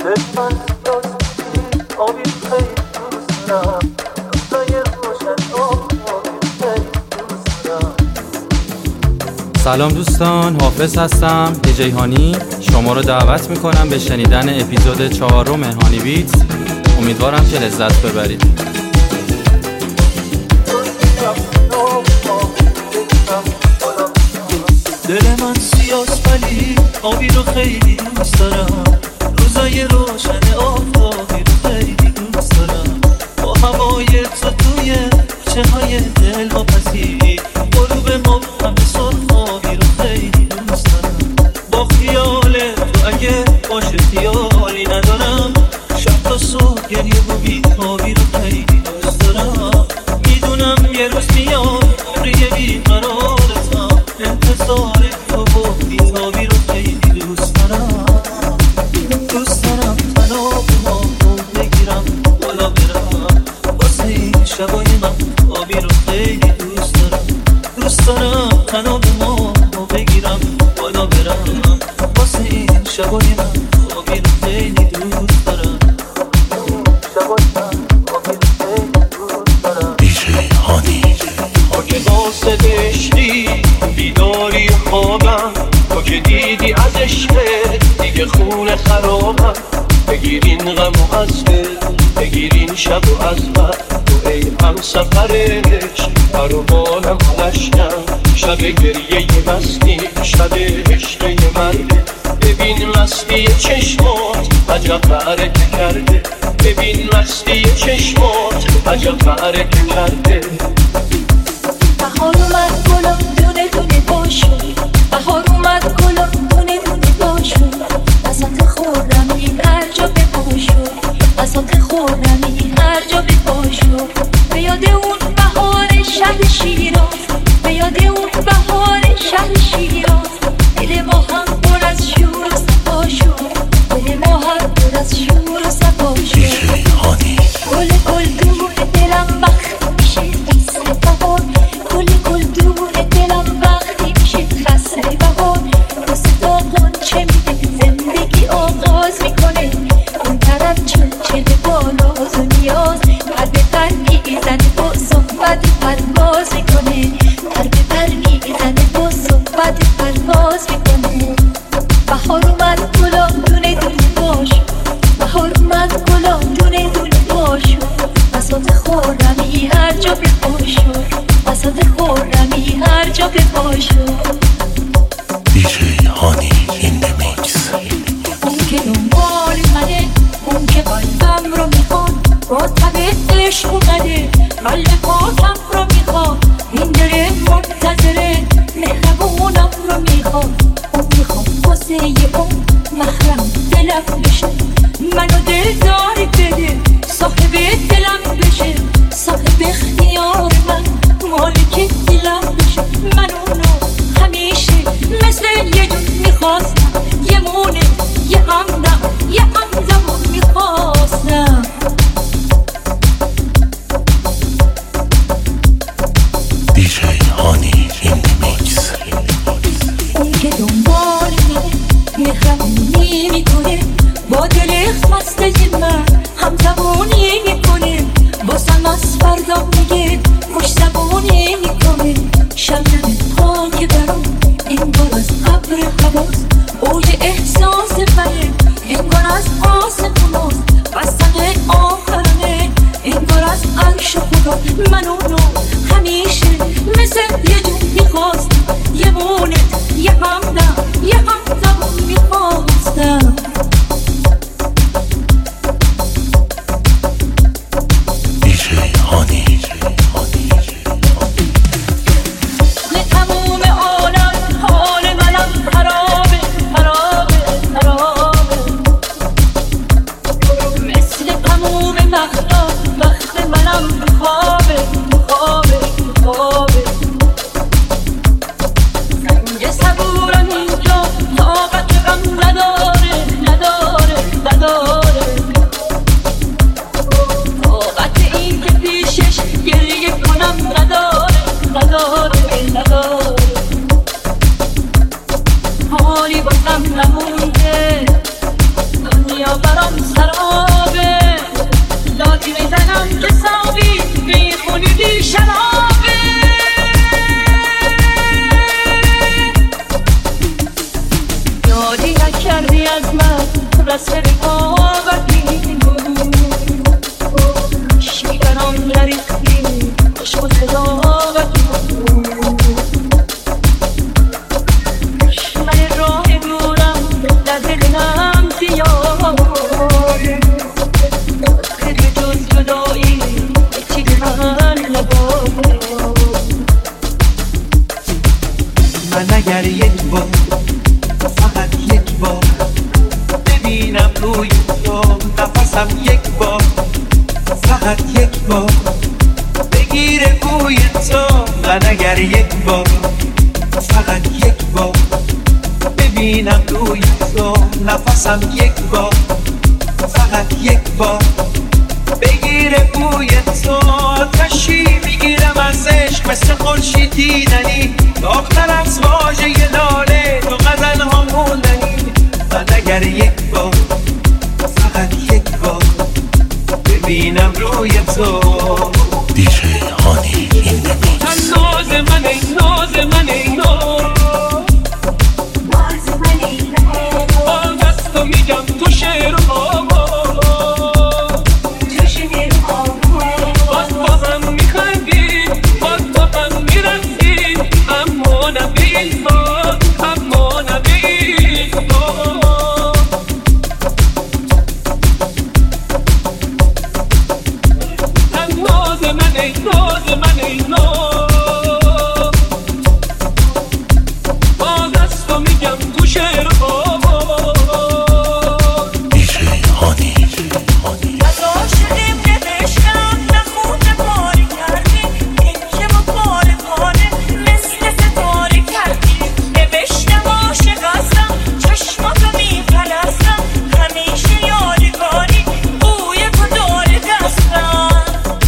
سلام دوستان، حافظ هستم، جیهانی. شما رو دعوت میکنم به شنیدن اپیزود 4 هانی بیتس. امیدوارم که لذت ببرید. دل من سیاست ولی آبی رو خیلی دوست دارم، روزای روشن آفتابی رو خیلی دوست دارم، با هوای تو توی چه‌های دل واپسی، غروب مبهم سرخابی رو خیلی دوست دارم، با خیال تو اگه باشه خیالی ندارم، شب تا صبح گریه و بی‌خوابی رو خیلی دوست دارم، میدونم یه روز میاد عمری بی‌قرارتم، انتظار تو و بی‌تابی رو خیلی دوست دارم، دوست دارم تنها با تو بگیرم بالا برم، واسه این شبای من آبی رو خیلی دوست دارم، دوست دارم تنها با تو بگیرم بالا برم، واسه این شبای من آبی رو خیلی دوست دارم، شبای من آبی رو خیلی دوست دارم. دیجی هانی تو که واسه دشتی بیداری خوابم، تو که دیدی از عشقت دیگه خونه خرابم، بگیرین غم و از دل بگیرین شب و از بد، تو ای هم سفرش برو بالم لشکم، شب گریه مستی شب عشقه مرده، ببین مستی چشمات عجب برکه کرده، ببین مستی چشمات عجب برکه کرده. بهار اومد گلم دونه دونه باشون، بهار اومد گلم دونه دونه باشون، بساط خورمی هر جا بپاشون، بساط خورمی هر جا بپاشون، به یاد اون بهار شهر شیراز، به یاد اون بهار شهر شیراز، دل ما هم پر از شور و صفاشون، دل ما هم پر از شور و صفاشون، گل گل دونه دلم وقت میشه قصه بهار، گل گل دونه دلم وقتی میشه فصل بهار، واسه تا غنچه میده زندگی آغاز میکنه، اون طرف چلچل بالاز و نیاز، پر به پر میزنه با صحبت پرواز میکنه، پر به پر میزنه با صحبت پرواز میکنه. بهار اومد گلا دونه دونه باش، بهار اومد گلا دونه دونه باشو، بساط خورمی هر جا بپاشو، بساط خورمی هر جا بپاشو. دیجی هانی این دمیکس. اون که دنبال منه، اون که قلبم رو میخواد، با طبع عشق اومده قلب پاکم رو میخواد، این دل منتظره مهربونم رو میخواد، اون میخواد واسه یه اون محرم دلم بشه، منو دلداری بده صاحب دلم بشه، صاحب اختیار من مالک دلم بشه، من اونو همیشه مثل یه جون میخواستم، یه مونه یه همدم یه همزمان میخواستم. دیجی هانی این دمیکس. اون که دنبال منه مهربونی میکنه، با دل خسته من همزبونی میکنه، باسم از فردا میگه خوش زبونی میکنه، شبنم پاک برام انگار از ابر حواس، اوج احساس منه انگار از آسموناست، قسم آخرانه انگار از عرش خدا، من اونو همیشه مثل یه جون میخواستم، یه مونت یه همدم یه همزمان میخواستم. دیجی هانی کردی از من رسم رقابتی شیران لریختی عشق و صداقتی من راه دورم در دلم زیاد خیلی جز جدایی چیز من نباد من اگر یک بار فقط یک بار ببینم روی تو نفسم یک بار فقط یک بار بگیره بوی تو من اگر یک بار فقط یک بار ببینم روی تو نفسم یک بار فقط یک بار بگیره بوی تو آتشی میگیرم از عشق مثل خورشید دیدنی داختر از واژه لاله تو غزل ها موندنی من اگر یک بار فقط یک بار ببینم روی تو دیجی هانی این میکس ناز من ای ناز من ای باز من اینا با دست تو میگم تو شعر و تو شعر باز با هم میخندیم باز با هم میرسیم اما نبیل ما اما نبیل ما ناز من ای ناز من ای باز دست تو میگم تو شعر دیجی هانی از عاشقیم نوشتم نخونده پاره کردی این که ما پاره پاره مثل ستاره کردی نوشتم عاشق هستم چشماتو میپرستم همیشه یادگاری بوی تو داره دستم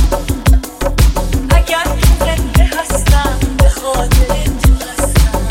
اگر تو زنده هستم به خاطر تو هستم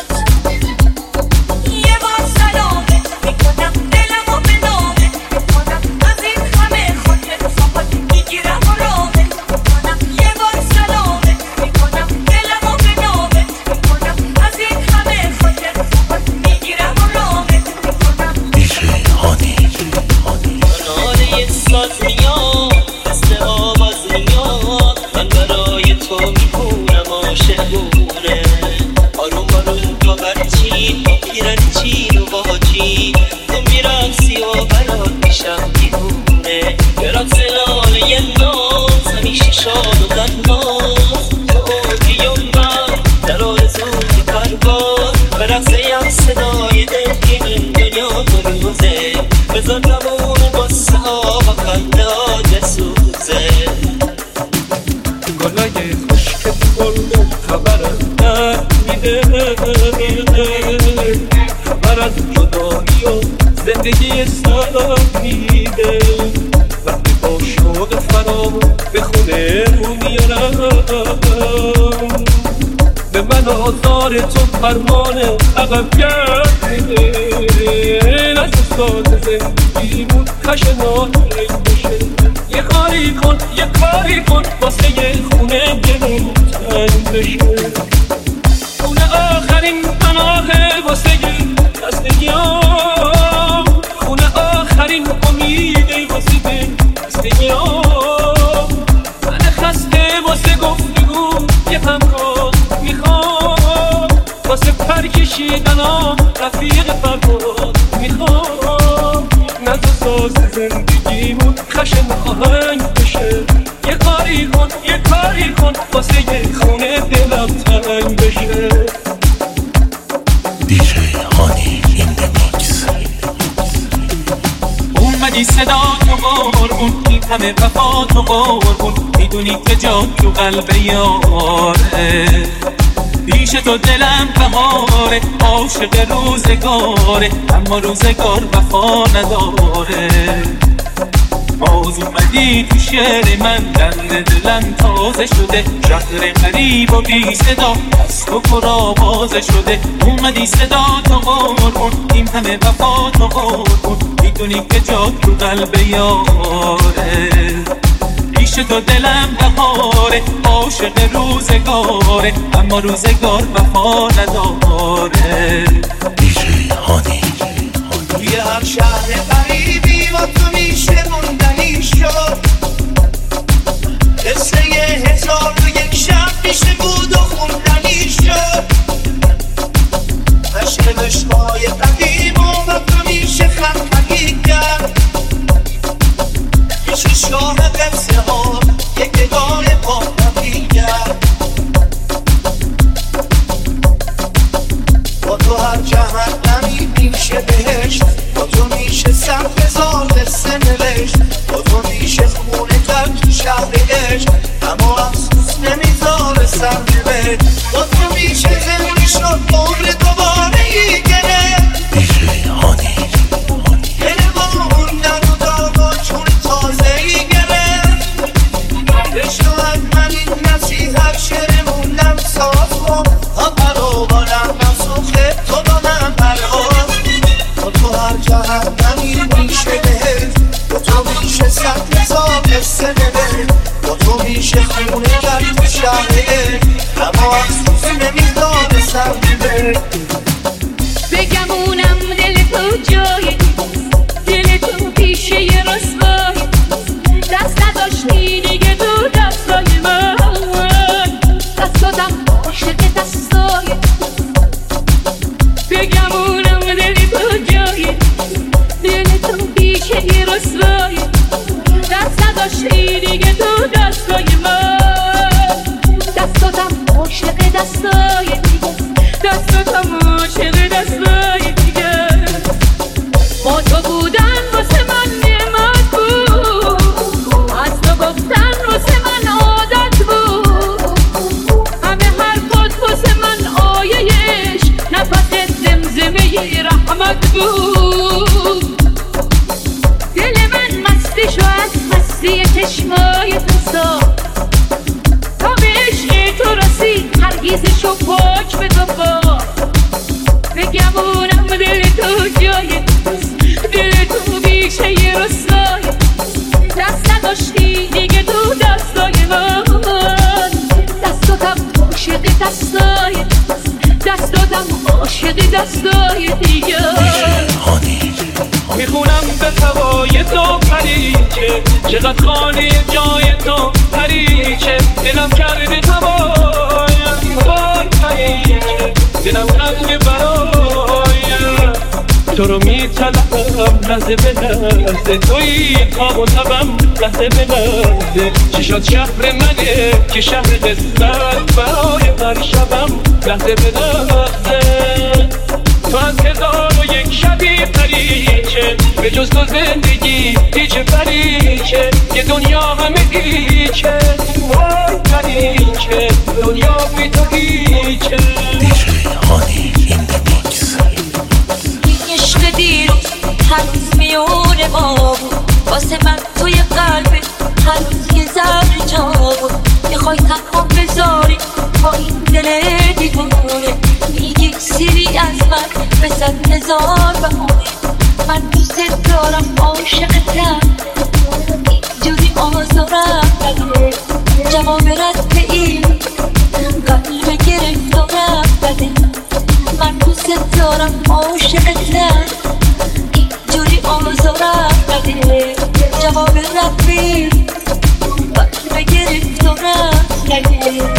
یه بار سلامت میکنم دلمو به نامت میکنم از این همه خاطر فقط میگیرم و رامت میکنم یه بار سلامت میکنم دلمو به نامت میکنم از این همه خاطر فقط میگیرم و رامت میکنم دیجی هانی کنار یه ساز میاد مثل آواز میاد من برای تو میخونم عاشق بونه آروم آروم تا برچین با پیرنچین و باجین تو میرقصی و برات میشم دیوونه به رقص لاله ناز همیشه شاد و غماز تو اوجی و من در آرزوی پرواز به رقص هم صدای دلگین دنیا تو روزه بذار نمونه باسه ها و خنده جسوزه گلای خشک گل خبرم نمیده خبر از جدایی و زندگی سخیده وقتی با شوق فرامو به خونه رو میارم به من آزار تو فرمان عقب گرده از ساز زندگیمون خشنان بشه یه کاری کن یه کاری کن واسه یه خونه گلوم تنگ بشه خونه آخرین پناهه واسه خستگیام خونه آخرین امیده واسه خستگیام من خسته واسه گفتگو یه همراه میخوام واسه پر کشیدن رفیق فرباد میخوام نزد ساز زندگیمون خشن آهنگ بشه یه کاری کن یه کاری کن واسه یه خونه دلم تنگ بشه دیجی هانی این میکس اومدی صدا تو قربون این همه وفا تو قربون میدونی که جا تو قلب یاره پیش تو دلم بهاره عاشق روزگاره اما روزگار وفا نداره باز اومدی تو شعر من دند دلم تازه شده شهر غریب و بی صدا از تو پر آوازه شده اومدی صدا تو قربون این همه وفا تو قربون میدونی که جا تو قلب یاره پیش تو دلم بهاره عاشق روزگاره اما روزگار وفا نداره دیجی هانی شهر غریبی با تو میشه موندنی شد قصه 1001 شب میشه بود و خوندنی شد عشق عشقای قدیم و با تو میشه خطکی کرد میشه شاه قصه ها یک نگاه پاکی کرد با تو هر جهنمی میشه بهشت با تو میشه سمت زال سنوشت با تو میشه خونه در تو شهر عشق اما افسوس نمیذاره سر ببر با تو میشه زندگی شد عمر دوباره ای گره دیجی هانی دل با موندن و داغ و جون تازه ای گره عشق از من این نصیحت شعر موندن صاف کن ها برابرم نسوخه تو دادم پرواز با تو هر جهنمی میشه بهت با تو میشه سطح زاب سنوه با تو میشه خونه کرد تو شهره اما افسوس نمیداره سر میبه بگمونم دل تو جای دل تو پیشه یه رسوای دست نداشتی دیگه تو دستای من دست دادم عاشق دستای بگمونم دل تو جای دل تو پیشه یه رسوای دست نداشتی دیگه تو دستای من دست دادم عاشق دستای دیگه دست دادم عاشق دستای دیگه با تو بودن واسه من نعمت بود از تو گفتن واسه من عادت بود همه حرفات واسه من آیهش نفس زمزمه رحمت بود دل من مستی شو از مستی چشمای تو ساد تا به عشق تو رسید هرگیزشو پاک به تو باد بگمونم دل تو جای دل تو بیشه یه رسوای دست نداشتی دیگه تو دستای من دست دادم عاشق دستای دست دادم عاشق دستای دیگه میخونم به هوای تو پریچه چقدر خالی جای تو پریچه دلم کرده هوایم وای پریچه دلم رنگ برایم تو رو میطلبم لحظه به لحظه توی خواب و تبم لحظه به لحظه چشات شهر منه که شهر قصت برای هر شبم لحظه به لحظه تو از 1001 شبی پریچه به جز تو زندگی هیچ پریچه یه دنیا همه هیچه وای پریچه دنیا بی تو هیچه دیجی هانی این میکس این عشق دیروز هنوز میونه ما بود واسه من توی قلبت هنوز یه ذره جا بود میخوای تنها بذاری با این دل دیوونه میگی سیری از من به 100,000 بهونه من دوست دارم عاشقتم اینجوری آزارم بده جواب رد این قلب گرفتارم بده من دوست دارم عاشقتم اینجوری آزارم بده جواب رد این قلب گرفتارم بده